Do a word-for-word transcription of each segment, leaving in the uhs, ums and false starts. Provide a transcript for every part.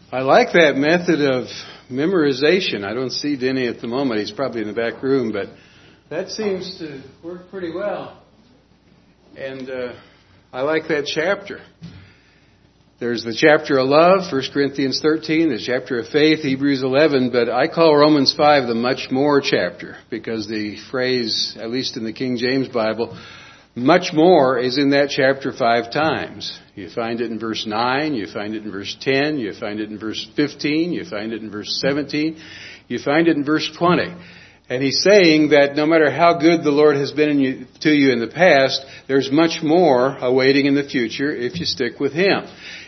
I like that method of memorization. I don't see Denny at the moment. He's probably in the back room, but that seems to work pretty well. And uh, I like that chapter. There's the chapter of love, First Corinthians thirteen, the chapter of faith, Hebrews eleven, but I call Romans five the much more chapter because the phrase, at least in the King James Bible, much more is in that chapter five times. You find it in verse nine, you find it in verse ten, you find it in verse fifteen, you find it in verse seventeen, you find it in verse twenty. And he's saying that no matter how good the Lord has been in you, to you in the past, there's much more awaiting in the future if you stick with Him.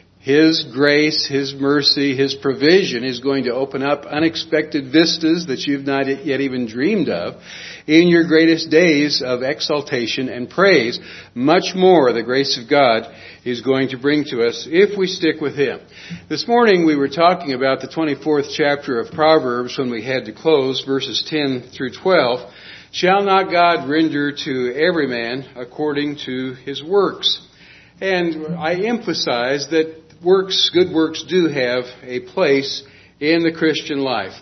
His grace, His mercy, His provision is going to open up unexpected vistas that you've not yet even dreamed of in your greatest days of exaltation and praise. Much more the grace of God is going to bring to us if we stick with Him. This morning we were talking about the twenty-fourth chapter of Proverbs when we had to close, verses ten through twelve. Shall not God render to every man according to his works? And I emphasize that works, good works do have a place in the Christian life.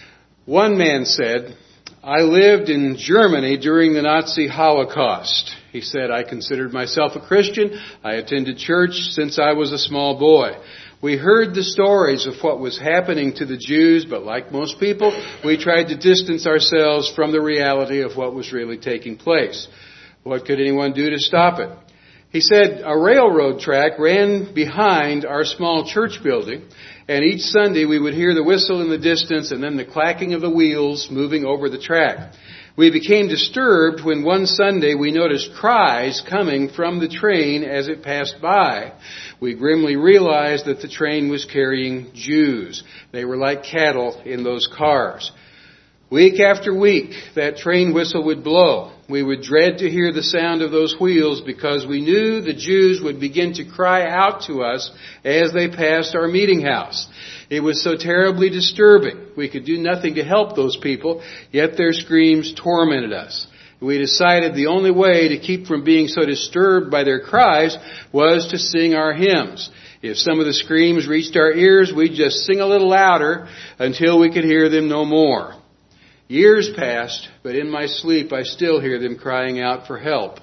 One man said, I lived in Germany during the Nazi Holocaust. He said, I considered myself a Christian. I attended church since I was a small boy. We heard the stories of what was happening to the Jews, but like most people, we tried to distance ourselves from the reality of what was really taking place. What could anyone do to stop it? He said a railroad track ran behind our small church building, and each Sunday we would hear the whistle in the distance and then the clacking of the wheels moving over the track. We became disturbed when one Sunday we noticed cries coming from the train as it passed by. We grimly realized that the train was carrying Jews. They were like cattle in those cars. Week after week, that train whistle would blow. We would dread to hear the sound of those wheels because we knew the Jews would begin to cry out to us as they passed our meeting house. It was so terribly disturbing. We could do nothing to help those people, yet their screams tormented us. We decided the only way to keep from being so disturbed by their cries was to sing our hymns. If some of the screams reached our ears, we'd just sing a little louder until we could hear them no more. Years passed, but in my sleep I still hear them crying out for help.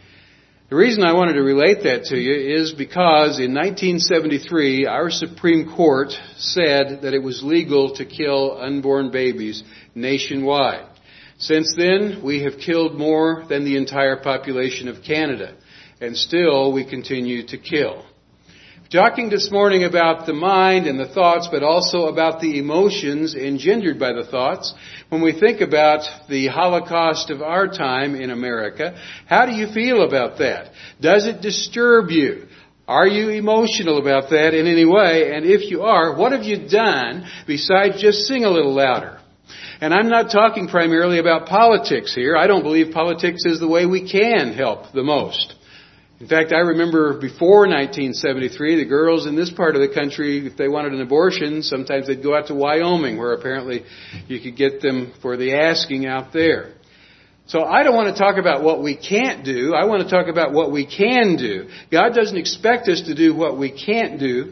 The reason I wanted to relate that to you is because in nineteen seventy-three, our Supreme Court said that it was legal to kill unborn babies nationwide. Since then, we have killed more than the entire population of Canada, and still we continue to kill. Talking this morning about the mind and the thoughts, but also about the emotions engendered by the thoughts. When we think about the Holocaust of our time in America, how do you feel about that? Does it disturb you? Are you emotional about that in any way? And if you are, what have you done besides just sing a little louder? And I'm not talking primarily about politics here. I don't believe politics is the way we can help the most. In fact, I remember before nineteen seventy-three, the girls in this part of the country, if they wanted an abortion, sometimes they'd go out to Wyoming, where apparently you could get them for the asking out there. So I don't want to talk about what we can't do. I want to talk about what we can do. God doesn't expect us to do what we can't do.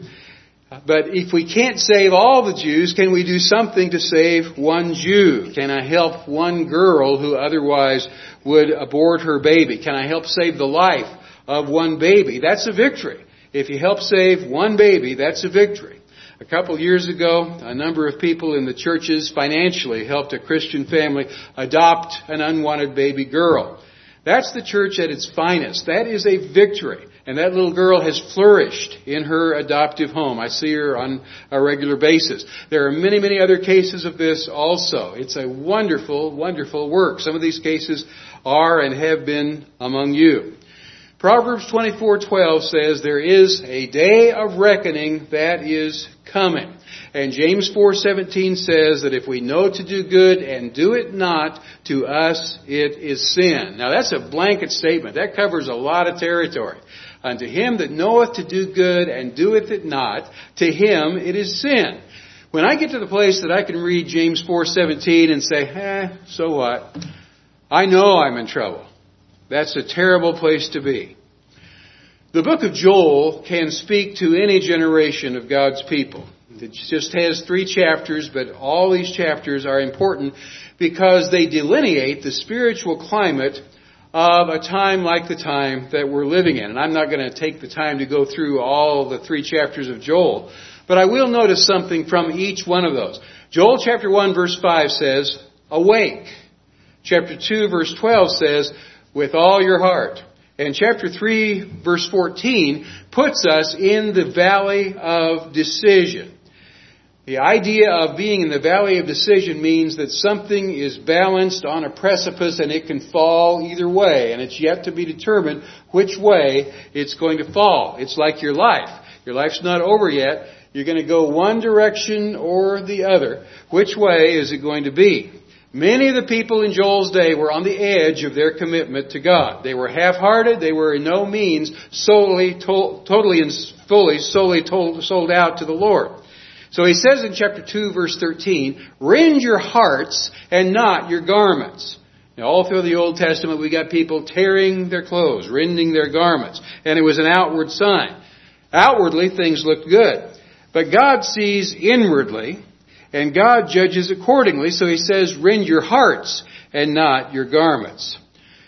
But if we can't save all the Jews, can we do something to save one Jew? Can I help one girl who otherwise would abort her baby? Can I help save the life of one baby? That's a victory. If you help save one baby, that's a victory. A couple years ago, a number of people in the churches financially helped a Christian family adopt an unwanted baby girl. That's the church at its finest. That is a victory. And that little girl has flourished in her adoptive home. I see her on a regular basis. There are many, many other cases of this also. It's a wonderful, wonderful work. Some of these cases are and have been among you. Proverbs twenty-four twelve says there is a day of reckoning that is coming. And James four seventeen says that if we know to do good and do it not, to us it is sin. Now that's a blanket statement. That covers a lot of territory. Unto him that knoweth to do good and doeth it not, to him it is sin. When I get to the place that I can read James four seventeen and say, eh, so what? I know I'm in trouble. That's a terrible place to be. The book of Joel can speak to any generation of God's people. It just has three chapters, but all these chapters are important because they delineate the spiritual climate of a time like the time that we're living in. And I'm not going to take the time to go through all the three chapters of Joel, but I will notice something from each one of those. Joel chapter one verse five says, awake. Chapter two verse twelve says, with all your heart. And chapter three verse fourteen puts us in the valley of decision. The idea of being in the valley of decision means that something is balanced on a precipice and it can fall either way. And it's yet to be determined which way it's going to fall. It's like your life. Your life's not over yet. You're going to go one direction or the other. Which way is it going to be? Many of the people in Joel's day were on the edge of their commitment to God. They were half-hearted. They were in no means solely, to- totally and fully, solely told, sold out to the Lord. So he says in chapter two, verse thirteen, rend your hearts and not your garments. Now, all through the Old Testament, we got people tearing their clothes, rending their garments. And it was an outward sign. Outwardly, things looked good. But God sees inwardly, and God judges accordingly. So he says, rend your hearts and not your garments.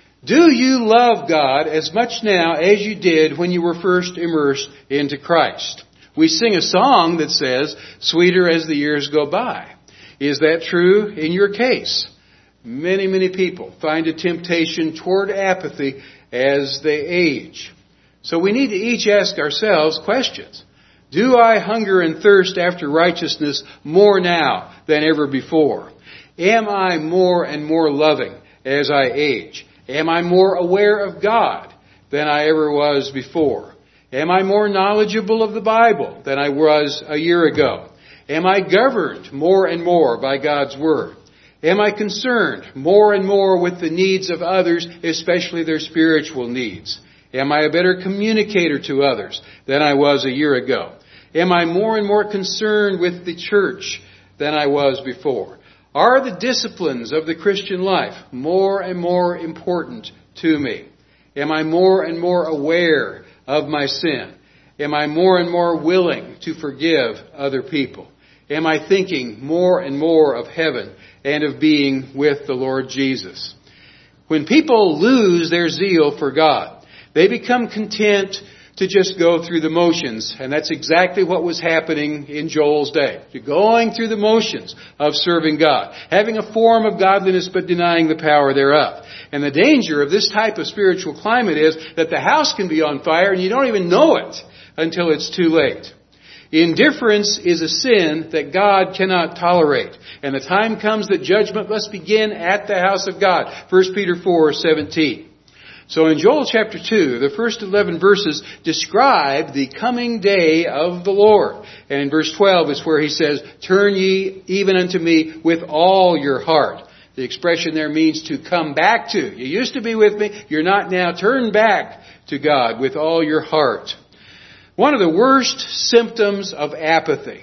Do you love God as much now as you did when you were first immersed into Christ? We sing a song that says, sweeter as the years go by. Is that true in your case? Many, many people find a temptation toward apathy as they age. So we need to each ask ourselves questions. Do I hunger and thirst after righteousness more now than ever before? Am I more and more loving as I age? Am I more aware of God than I ever was before? Am I more knowledgeable of the Bible than I was a year ago? Am I governed more and more by God's Word? Am I concerned more and more with the needs of others, especially their spiritual needs? Am I a better communicator to others than I was a year ago? Am I more and more concerned with the church than I was before? Are the disciplines of the Christian life more and more important to me? Am I more and more aware of my sin? Am I more and more willing to forgive other people? Am I thinking more and more of heaven and of being with the Lord Jesus? When people lose their zeal for God, they become content to just go through the motions. And that's exactly what was happening in Joel's day. You're going through the motions of serving God, having a form of godliness but denying the power thereof. And the danger of this type of spiritual climate is that the house can be on fire and you don't even know it until it's too late. Indifference is a sin that God cannot tolerate. And the time comes that judgment must begin at the house of God. First Peter four seventeen. So in Joel chapter two, the first eleven verses describe the coming day of the Lord. And in verse twelve is where he says, turn ye even unto me with all your heart. The expression there means to come back to. You used to be with me, you're not now. Turn back to God with all your heart. One of the worst symptoms of apathy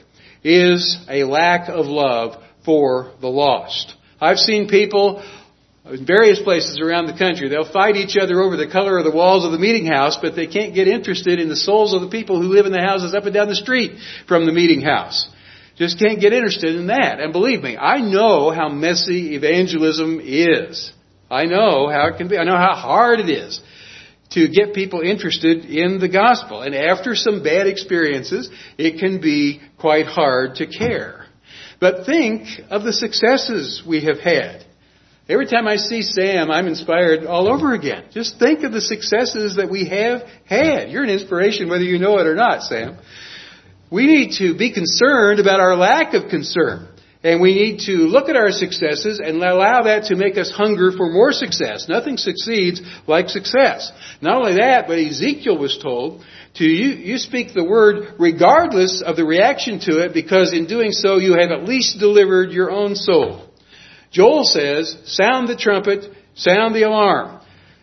is a lack of love for the lost. I've seen people in various places around the country. They'll fight each other over the color of the walls of the meeting house, but they can't get interested in the souls of the people who live in the houses up and down the street from the meeting house. Just can't get interested in that. And believe me, I know how messy evangelism is. I know how it can be. I know how hard it is to get people interested in the gospel. And after some bad experiences, it can be quite hard to care. But think of the successes we have had. Every time I see Sam, I'm inspired all over again. Just think of the successes that we have had. You're an inspiration whether you know it or not, Sam. We need to be concerned about our lack of concern. And we need to look at our successes and allow that to make us hunger for more success. Nothing succeeds like success. Not only that, but Ezekiel was told to you, you speak the word regardless of the reaction to it, because in doing so you have at least delivered your own soul. Joel says, sound the trumpet, sound the alarm.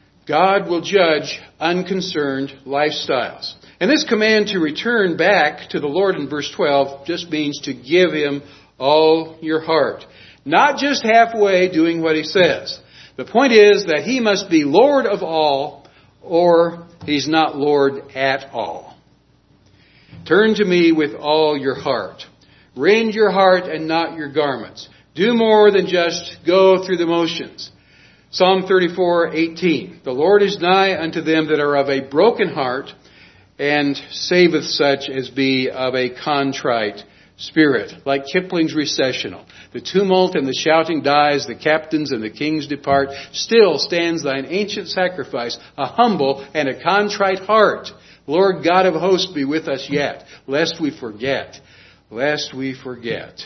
God will judge unconcerned lifestyles. And this command to return back to the Lord in verse twelve just means to give Him all your heart. Not just halfway doing what He says. The point is that He must be Lord of all, or He's not Lord at all. Turn to me with all your heart. Rend your heart and not your garments. Do more than just go through the motions. Psalm thirty-four eighteen. The Lord is nigh unto them that are of a broken heart, and saveth such as be of a contrite spirit. Like Kipling's Recessional. The tumult and the shouting dies, the captains and the kings depart. Still stands thine ancient sacrifice, a humble and a contrite heart. Lord God of hosts, be with us yet, lest we forget, lest we forget.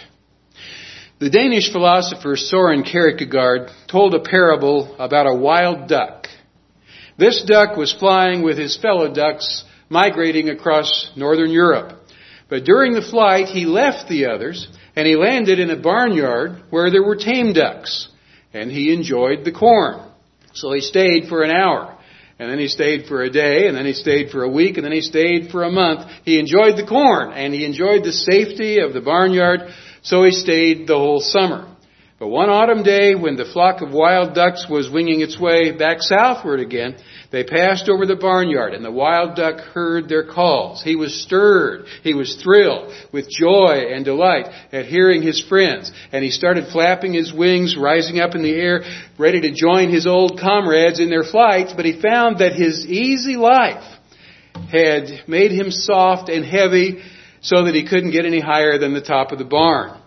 The Danish philosopher Søren Kierkegaard told a parable about a wild duck. This duck was flying with his fellow ducks migrating across northern Europe. But during the flight, he left the others and he landed in a barnyard where there were tame ducks. And he enjoyed the corn. So he stayed for an hour. And then he stayed for a day, and then he stayed for a week, and then he stayed for a month. He enjoyed the corn, and he enjoyed the safety of the barnyard, so he stayed the whole summer. But one autumn day, when the flock of wild ducks was winging its way back southward again, they passed over the barnyard, and the wild duck heard their calls. He was stirred. He was thrilled with joy and delight at hearing his friends. And he started flapping his wings, rising up in the air, ready to join his old comrades in their flights. But he found that his easy life had made him soft and heavy so that he couldn't get any higher than the top of the barn.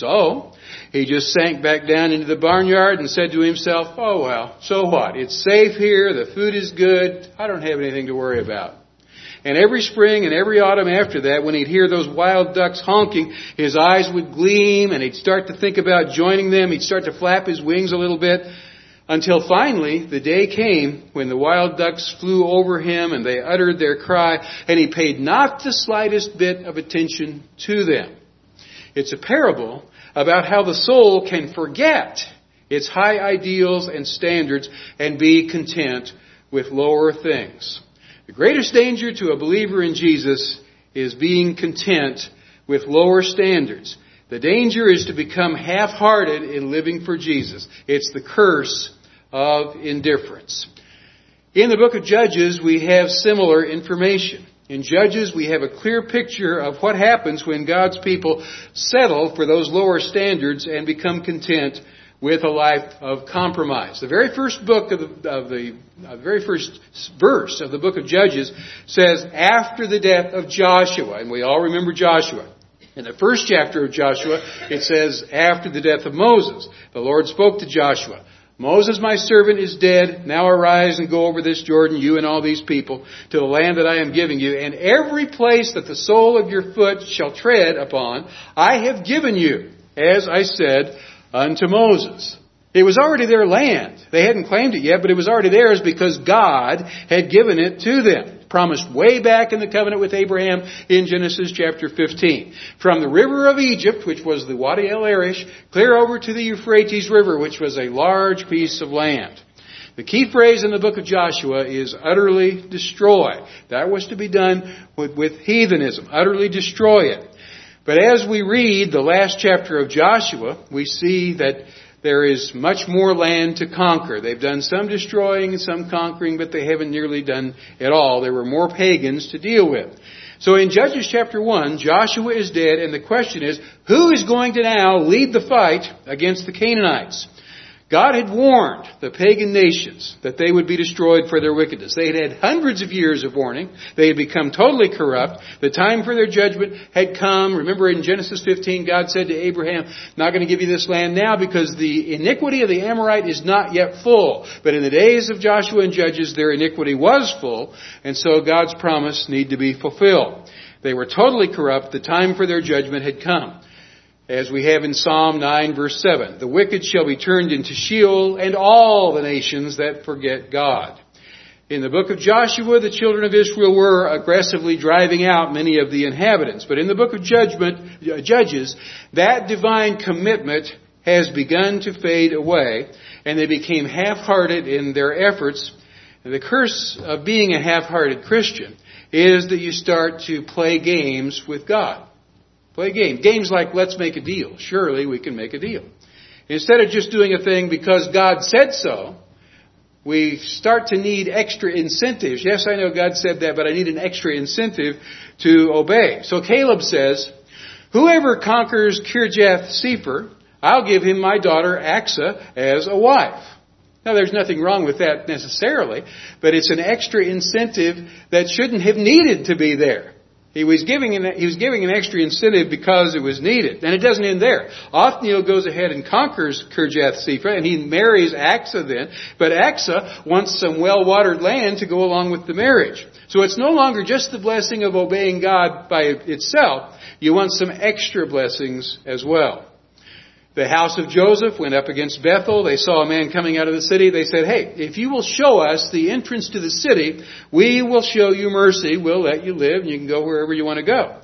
So he just sank back down into the barnyard and said to himself, oh well, so what? It's safe here, the food is good, I don't have anything to worry about. And every spring and every autumn after that, when he'd hear those wild ducks honking, his eyes would gleam and he'd start to think about joining them. He'd start to flap his wings a little bit until finally the day came when the wild ducks flew over him and they uttered their cry, and he paid not the slightest bit of attention to them. It's a parable about how the soul can forget its high ideals and standards and be content with lower things. The greatest danger to a believer in Jesus is being content with lower standards. The danger is to become half-hearted in living for Jesus. It's the curse of indifference. In the book of Judges, we have similar information. In Judges, we have a clear picture of what happens when God's people settle for those lower standards and become content with a life of compromise. The very first book of the, of the uh, very first verse of the book of Judges says, after the death of Joshua, and we all remember Joshua. In the first chapter of Joshua, it says, after the death of Moses, the Lord spoke to Joshua. Moses, my servant, is dead. Now arise and go over this Jordan, you and all these people, to the land that I am giving you. And every place that the sole of your foot shall tread upon, I have given you, as I said unto Moses. It was already their land. They hadn't claimed it yet, but it was already theirs because God had given it to them. Promised way back in the covenant with Abraham in Genesis chapter fifteen. From the river of Egypt, which was the Wadi El Arish, clear over to the Euphrates River, which was a large piece of land. The key phrase in the book of Joshua is utterly destroy. That was to be done with, with heathenism. Utterly destroy it. But as we read the last chapter of Joshua, we see that there is much more land to conquer. They've done some destroying and some conquering, but they haven't nearly done it all. There were more pagans to deal with. So in Judges chapter one, Joshua is dead, and the question is, who is going to now lead the fight against the Canaanites? God had warned the pagan nations that they would be destroyed for their wickedness. They had had hundreds of years of warning. They had become totally corrupt. The time for their judgment had come. Remember in Genesis fifteen, God said to Abraham, not going to give you this land now because the iniquity of the Amorite is not yet full. But in the days of Joshua and Judges, their iniquity was full. And so God's promise needed to be fulfilled. They were totally corrupt. The time for their judgment had come. As we have in Psalm nine verse seven, the wicked shall be turned into Sheol and all the nations that forget God. In the book of Joshua, the children of Israel were aggressively driving out many of the inhabitants. But in the book of Judgment, Judges, that divine commitment has begun to fade away, and they became half-hearted in their efforts. And the curse of being a half-hearted Christian is that you start to play games with God. Play games. Games like let's make a deal. Surely we can make a deal. Instead of just doing a thing because God said so, we start to need extra incentives. Yes, I know God said that, but I need an extra incentive to obey. So Caleb says, Whoever conquers Kirjath Sepher, I'll give him my daughter Aksa as a wife. Now, there's nothing wrong with that necessarily, but it's an extra incentive that shouldn't have needed to be there. He was giving an, he was giving an extra incentive because it was needed. And it doesn't end there. Othniel goes ahead and conquers Kirjath Sepher, and he marries Aksa then. But Aksa wants some well-watered land to go along with the marriage. So it's no longer just the blessing of obeying God by itself. You want some extra blessings as well. The house of Joseph went up against Bethel. They saw a man coming out of the city. They said, hey, if you will show us the entrance to the city, we will show you mercy. We'll let you live, and you can go wherever you want to go.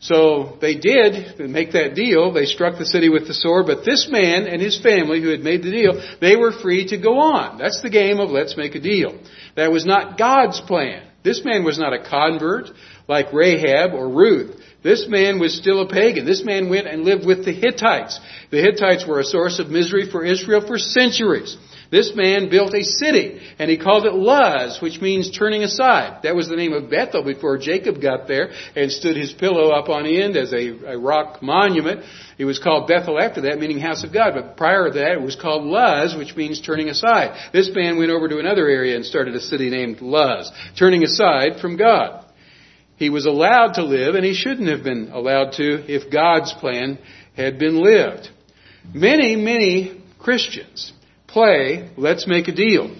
So they did make that deal. They struck the city with the sword. But this man and his family who had made the deal, they were free to go on. That's the game of let's make a deal. That was not God's plan. This man was not a convert like Rahab or Ruth. This man was still a pagan. This man went and lived with the Hittites. The Hittites were a source of misery for Israel for centuries. This man built a city, and he called it Luz, which means turning aside. That was the name of Bethel before Jacob got there and stood his pillow up on end as a, a rock monument. It was called Bethel after that, meaning house of God. But prior to that, it was called Luz, which means turning aside. This man went over to another area and started a city named Luz, turning aside from God. He was allowed to live, and he shouldn't have been allowed to if God's plan had been lived. Many, many Christians play, let's make a deal.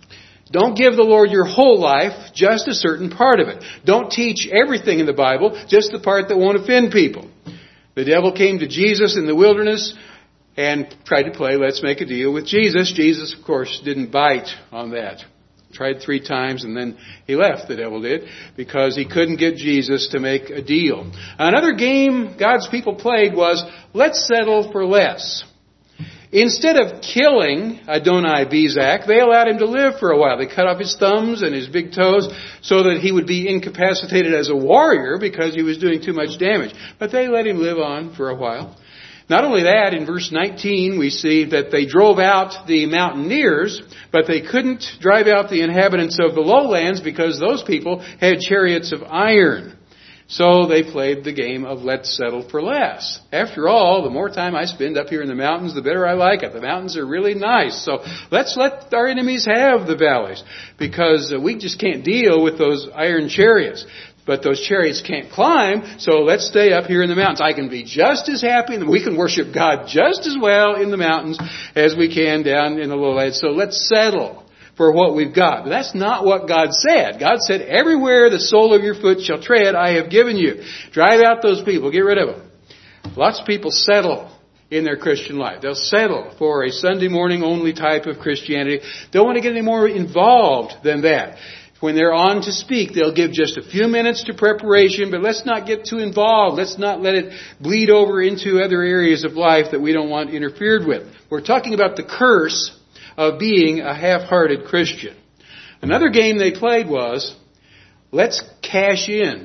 Don't give the Lord your whole life, just a certain part of it. Don't teach everything in the Bible, just the part that won't offend people. The devil came to Jesus in the wilderness and tried to play, let's make a deal with Jesus. Jesus, of course, didn't bite on that. Tried three times and then he left, the devil did, because he couldn't get Jesus to make a deal. Another game God's people played was, let's settle for less. Instead of killing Adoni-Bezek, they allowed him to live for a while. They cut off his thumbs and his big toes so that he would be incapacitated as a warrior because he was doing too much damage. But they let him live on for a while. Not only that, in verse nineteen, we see that they drove out the mountaineers, but they couldn't drive out the inhabitants of the lowlands because those people had chariots of iron. So they played the game of let's settle for less. After all, the more time I spend up here in the mountains, the better I like it. The mountains are really nice. So let's let our enemies have the valleys because we just can't deal with those iron chariots. But those chariots can't climb, so let's stay up here in the mountains. I can be just as happy, and we can worship God just as well in the mountains as we can down in the lowlands. So let's settle for what we've got. But that's not what God said. God said, everywhere the sole of your foot shall tread, I have given you. Drive out those people. Get rid of them. Lots of people settle in their Christian life. They'll settle for a Sunday morning only type of Christianity. Don't want to get any more involved than that. When they're on to speak, they'll give just a few minutes to preparation, but let's not get too involved. Let's not let it bleed over into other areas of life that we don't want interfered with. We're talking about the curse of being a half-hearted Christian. Another game they played was, let's cash in.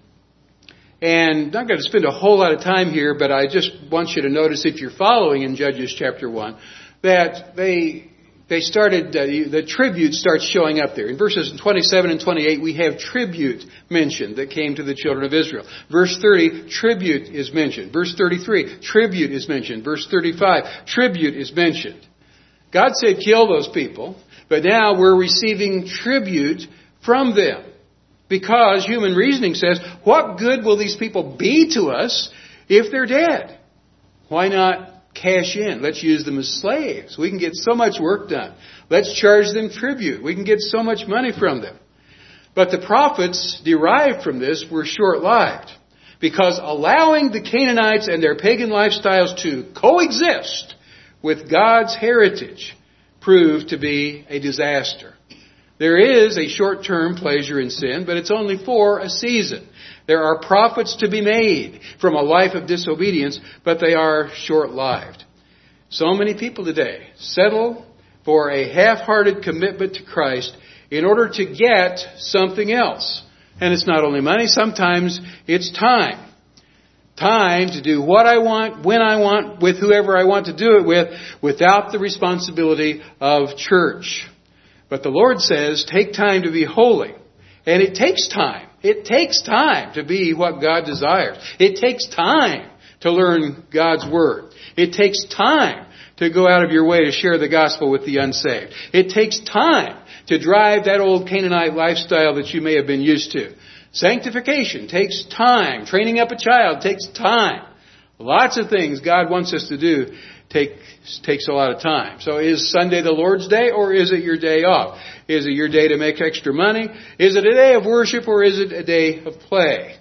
And I'm not going to spend a whole lot of time here, but I just want you to notice, if you're following in Judges chapter one, that they... They started, uh, the tribute starts showing up there. In verses twenty-seven and twenty-eight, we have tribute mentioned that came to the children of Israel. Verse thirty, tribute is mentioned. Verse thirty-three, tribute is mentioned. Verse thirty-five, tribute is mentioned. God said kill those people, but now we're receiving tribute from them. Because human reasoning says, what good will these people be to us if they're dead? Why not cash in? Let's use them as slaves. We can get so much work done. Let's charge them tribute. We can get so much money from them. But the prophets derived from this were short-lived, because allowing the Canaanites and their pagan lifestyles to coexist with God's heritage proved to be a disaster. There is a short-term pleasure in sin, but it's only for a season. There are profits to be made from a life of disobedience, but they are short-lived. So many people today settle for a half-hearted commitment to Christ in order to get something else. And it's not only money, sometimes it's time. Time to do what I want, when I want, with whoever I want to do it with, without the responsibility of church. But the Lord says, take time to be holy. And it takes time. It takes time to be what God desires. It takes time to learn God's Word. It takes time to go out of your way to share the gospel with the unsaved. It takes time to drive that old Canaanite lifestyle that you may have been used to. Sanctification takes time. Training up a child takes time. Lots of things God wants us to do take, takes a lot of time. So is Sunday the Lord's day, or is it your day off? Is it your day to make extra money? Is it a day of worship, or is it a day of play?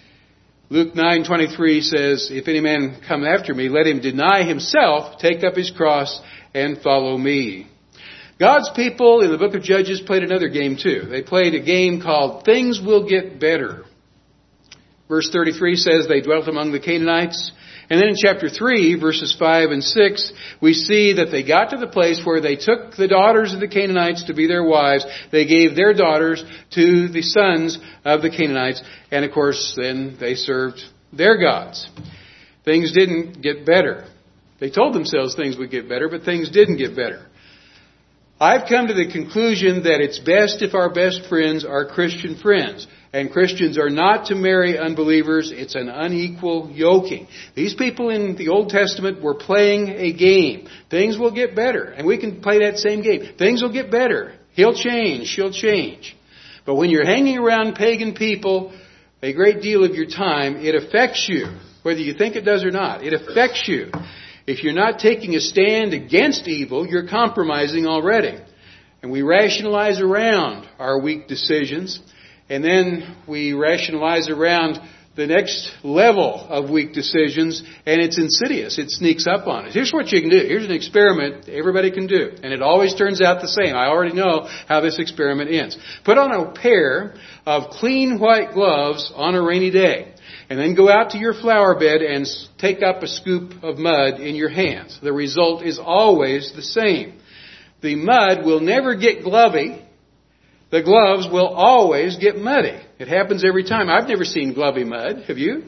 Luke nine twenty-three says, if any man come after me, let him deny himself, take up his cross, and follow me. God's people in the book of Judges played another game too. They played a game called Things Will Get Better. Verse thirty-three says they dwelt among the Canaanites. And then in chapter three, verses five and six, we see that they got to the place where they took the daughters of the Canaanites to be their wives. They gave their daughters to the sons of the Canaanites. And of course, then they served their gods. Things didn't get better. They told themselves things would get better, but things didn't get better. I've come to the conclusion that it's best if our best friends are Christian friends. And Christians are not to marry unbelievers. It's an unequal yoking. These people in the Old Testament were playing a game. Things will get better. And we can play that same game. Things will get better. He'll change. She'll change. But when you're hanging around pagan people a great deal of your time, it affects you. Whether you think it does or not. It affects you. If you're not taking a stand against evil, you're compromising already. And we rationalize around our weak decisions. And then we rationalize around the next level of weak decisions, and it's insidious. It sneaks up on us. Here's what you can do. Here's an experiment everybody can do. And it always turns out the same. I already know how this experiment ends. Put on a pair of clean white gloves on a rainy day. And then go out to your flower bed and take up a scoop of mud in your hands. The result is always the same. The mud will never get glovey. The gloves will always get muddy. It happens every time. I've never seen glovey mud. Have you?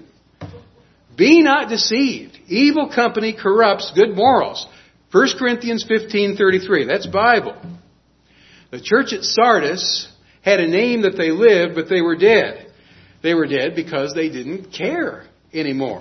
Be not deceived. Evil company corrupts good morals. First Corinthians fifteen thirty-three. That's Bible. The church at Sardis had a name that they lived, but they were dead. They were dead because they didn't care anymore.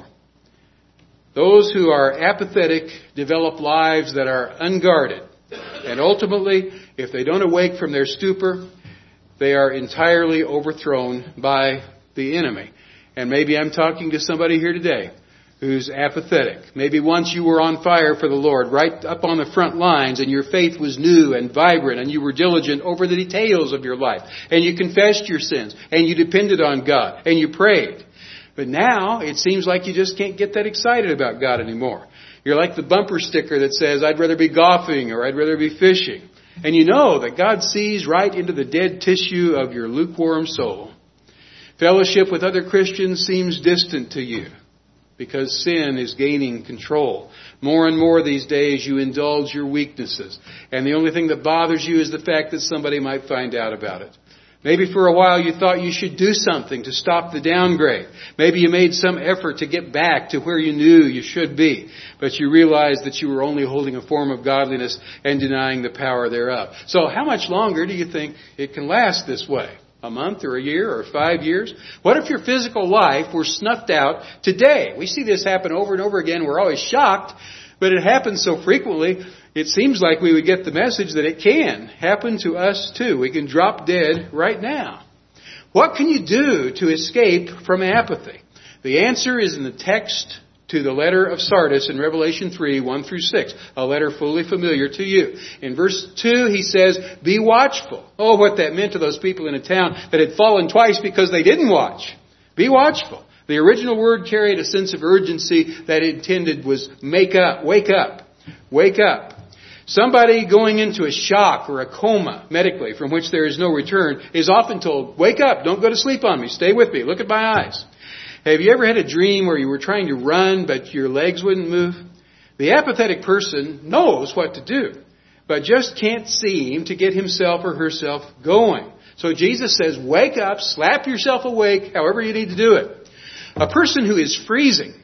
Those who are apathetic develop lives that are unguarded. And ultimately, if they don't awake from their stupor, they are entirely overthrown by the enemy. And maybe I'm talking to somebody here today who's apathetic. Maybe once you were on fire for the Lord, right up on the front lines, and your faith was new and vibrant, and you were diligent over the details of your life, and you confessed your sins, and you depended on God, and you prayed. But now it seems like you just can't get that excited about God anymore. You're like the bumper sticker that says, I'd rather be golfing or I'd rather be fishing. And you know that God sees right into the dead tissue of your lukewarm soul. Fellowship with other Christians seems distant to you because sin is gaining control. More and more these days you indulge your weaknesses. And the only thing that bothers you is the fact that somebody might find out about it. Maybe for a while you thought you should do something to stop the downgrade. Maybe you made some effort to get back to where you knew you should be. But you realized that you were only holding a form of godliness and denying the power thereof. So how much longer do you think it can last this way? A month or a year or five years? What if your physical life were snuffed out today? We see this happen over and over again. We're always shocked, but it happens so frequently. It seems like we would get the message that it can happen to us too. We can drop dead right now. What can you do to escape from apathy? The answer is in the text to the letter of Sardis in Revelation three, one through six. A letter fully familiar to you. In verse two, he says, be watchful. Oh, what that meant to those people in a town that had fallen twice because they didn't watch. Be watchful. The original word carried a sense of urgency that it intended was make up, wake up, wake up. Somebody going into a shock or a coma medically from which there is no return is often told, wake up, don't go to sleep on me, stay with me, look at my eyes. Have you ever had a dream where you were trying to run but your legs wouldn't move? The apathetic person knows what to do, but just can't seem to get himself or herself going. So Jesus says, wake up, slap yourself awake, however you need to do it. A person who is freezing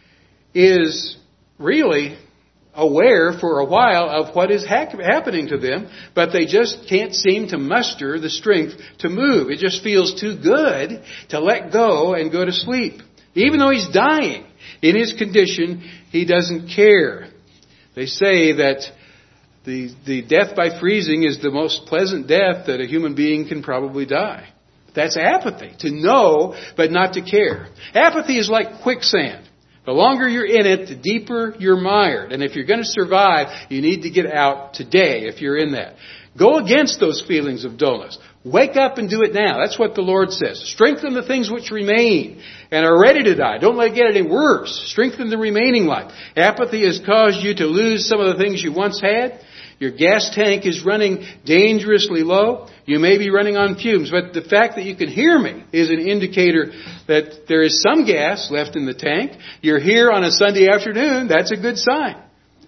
is really aware for a while of what is ha- happening to them, but they just can't seem to muster the strength to move. It just feels too good to let go and go to sleep. Even though he's dying in his condition, he doesn't care. They say that the, the death by freezing is the most pleasant death that a human being can probably die. That's apathy. To know, but not to care. Apathy is like quicksand. The longer you're in it, the deeper you're mired. And if you're going to survive, you need to get out today if you're in that. Go against those feelings of dullness. Wake up and do it now. That's what the Lord says. Strengthen the things which remain and are ready to die. Don't let it get any worse. Strengthen the remaining life. Apathy has caused you to lose some of the things you once had. Your gas tank is running dangerously low. You may be running on fumes, but the fact that you can hear me is an indicator that there is some gas left in the tank. You're here on a Sunday afternoon. That's a good sign.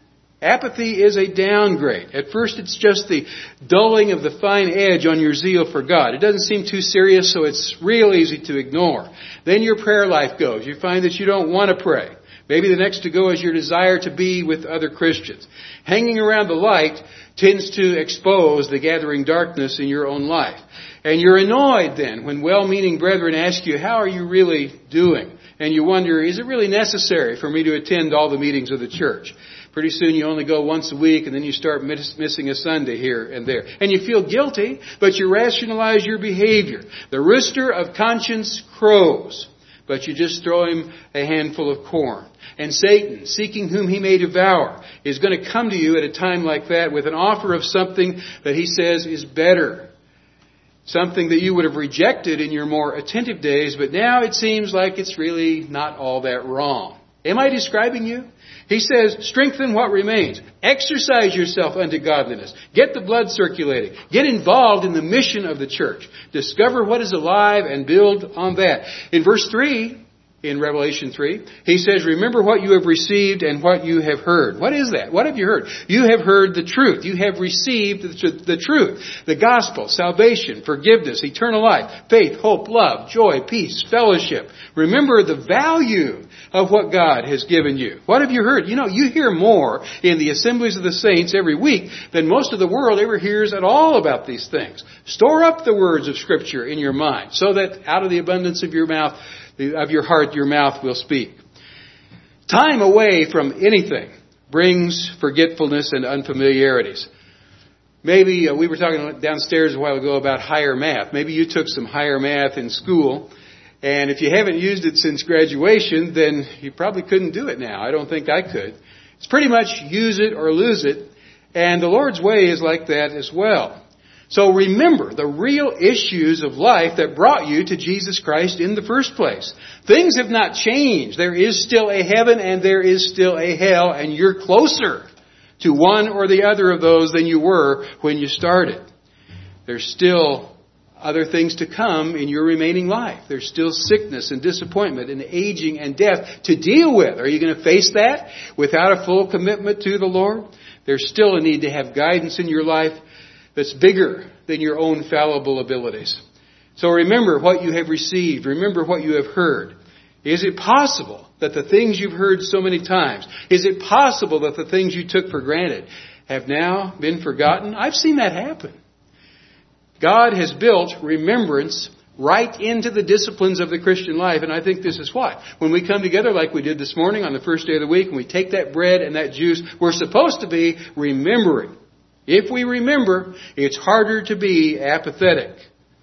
Apathy is a downgrade. At first, it's just the dulling of the fine edge on your zeal for God. It doesn't seem too serious, so it's real easy to ignore. Then your prayer life goes. You find that you don't want to pray. Maybe the next to go is your desire to be with other Christians. Hanging around the light tends to expose the gathering darkness in your own life. And you're annoyed then when well-meaning brethren ask you, how are you really doing? And you wonder, is it really necessary for me to attend all the meetings of the church? Pretty soon you only go once a week, and then you start miss, missing a Sunday here and there. And you feel guilty, but you rationalize your behavior. The rooster of conscience crows, but you just throw him a handful of corn. And Satan, seeking whom he may devour, is going to come to you at a time like that with an offer of something that he says is better. Something that you would have rejected in your more attentive days, but now it seems like it's really not all that wrong. Am I describing you? He says, strengthen what remains. Exercise yourself unto godliness. Get the blood circulating. Get involved in the mission of the church. Discover what is alive and build on that. In verse three, in Revelation three, he says, remember what you have received and what you have heard. What is that? What have you heard? You have heard the truth. You have received the truth. The gospel, salvation, forgiveness, eternal life, faith, hope, love, joy, peace, fellowship. Remember the value of what God has given you. What have you heard? You know, you hear more in the assemblies of the saints every week than most of the world ever hears at all about these things. Store up the words of Scripture in your mind so that out of the abundance of your mouth, of your heart, your mouth will speak. Time away from anything brings forgetfulness and unfamiliarities. Maybe uh, we were talking downstairs a while ago about higher math. Maybe you took some higher math in school, and if you haven't used it since graduation, then you probably couldn't do it now. I don't think I could. It's pretty much use it or lose it, and the Lord's way is like that as well. So remember the real issues of life that brought you to Jesus Christ in the first place. Things have not changed. There is still a heaven and there is still a hell, and you're closer to one or the other of those than you were when you started. There's still other things to come in your remaining life. There's still sickness and disappointment and aging and death to deal with. Are you going to face that without a full commitment to the Lord? There's still a need to have guidance in your life that's bigger than your own fallible abilities. So remember what you have received. Remember what you have heard. Is it possible that the things you've heard so many times, is it possible that the things you took for granted have now been forgotten? I've seen that happen. God has built remembrance right into the disciplines of the Christian life, and I think this is why. When we come together like we did this morning on the first day of the week, and we take that bread and that juice, we're supposed to be remembering. If we remember, it's harder to be apathetic.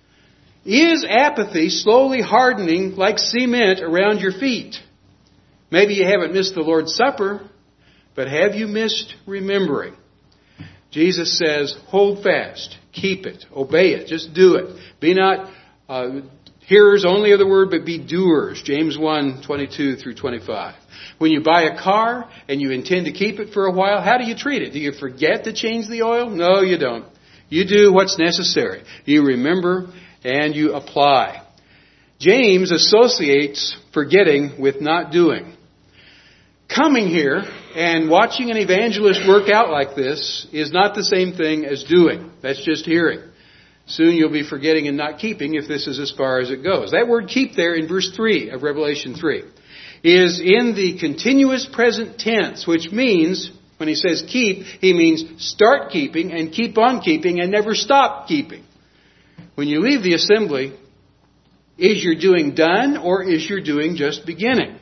Is apathy slowly hardening like cement around your feet? Maybe you haven't missed the Lord's Supper, but have you missed remembering? Jesus says, hold fast, keep it, obey it, just do it. Be not uh, hearers only of the word, but be doers. James one, twenty-two through twenty-five. When you buy a car and you intend to keep it for a while, how do you treat it? Do you forget to change the oil? No, you don't. You do what's necessary. You remember and you apply. James associates forgetting with not doing. Coming here and watching an evangelist work out like this is not the same thing as doing. That's just hearing. Soon you'll be forgetting and not keeping if this is as far as it goes. That word keep there in verse three of Revelation three is in the continuous present tense, which means, when he says keep, he means start keeping and keep on keeping and never stop keeping. When you leave the assembly, Is your doing done, or is your doing just beginning?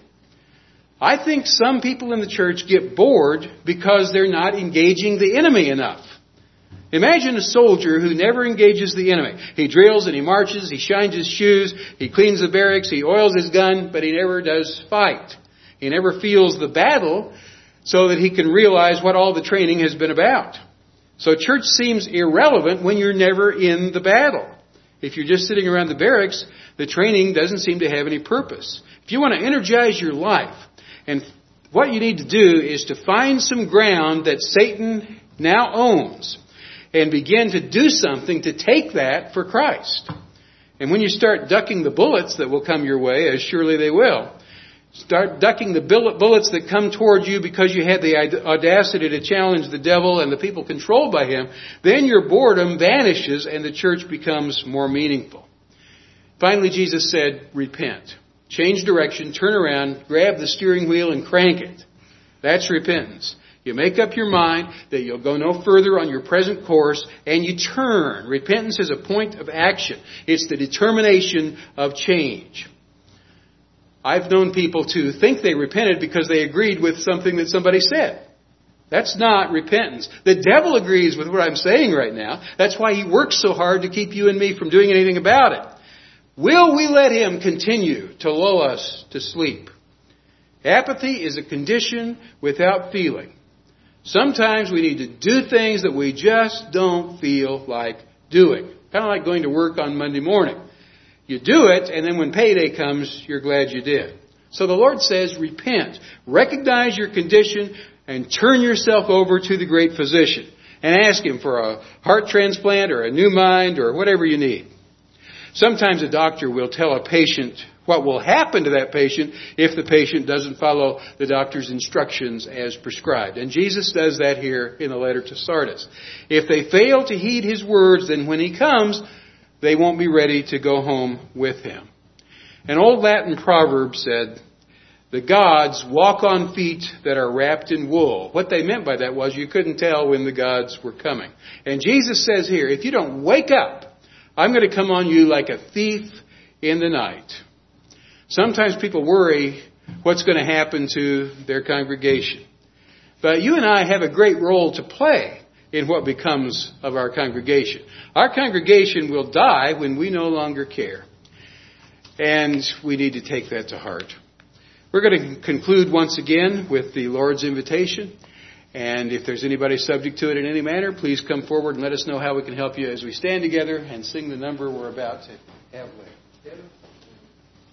I think some people in the church get bored because they're not engaging the enemy enough. Imagine a soldier who never engages the enemy. He drills and he marches, he shines his shoes, he cleans the barracks, he oils his gun, but he never does fight. He never feels the battle so that he can realize what all the training has been about. So church seems irrelevant when you're never in the battle. If you're just sitting around the barracks, the training doesn't seem to have any purpose. If you want to energize your life, and what you need to do is to find some ground that Satan now owns and begin to do something to take that for Christ. And when you start ducking the bullets that will come your way, as surely they will, start ducking the bullets that come toward you because you had the audacity to challenge the devil and the people controlled by him, then your boredom vanishes and the church becomes more meaningful. Finally, Jesus said, repent. Change direction, turn around, grab the steering wheel and crank it. That's repentance. You make up your mind that you'll go no further on your present course and you turn. Repentance is a point of action. It's the determination of change. I've known people to think they repented because they agreed with something that somebody said. That's not repentance. The devil agrees with what I'm saying right now. That's why he works so hard to keep you and me from doing anything about it. Will we let him continue to lull us to sleep? Apathy is a condition without feeling. Sometimes we need to do things that we just don't feel like doing. Kind of like going to work on Monday morning. You do it, and then when payday comes, you're glad you did. So the Lord says, repent. Recognize your condition and turn yourself over to the great physician. And ask him for a heart transplant or a new mind or whatever you need. Sometimes a doctor will tell a patient what will happen to that patient if the patient doesn't follow the doctor's instructions as prescribed. And Jesus does that here in the letter to Sardis. If they fail to heed his words, then when he comes, they won't be ready to go home with him. An old Latin proverb said, the gods walk on feet that are wrapped in wool. What they meant by that was you couldn't tell when the gods were coming. And Jesus says here, if you don't wake up, I'm going to come on you like a thief in the night. Sometimes people worry what's going to happen to their congregation. But you and I have a great role to play in what becomes of our congregation. Our congregation will die when we no longer care. And we need to take that to heart. We're going to conclude once again with the Lord's invitation. And if there's anybody subject to it in any manner, please come forward and let us know how we can help you as we stand together and sing the number we're about to have later.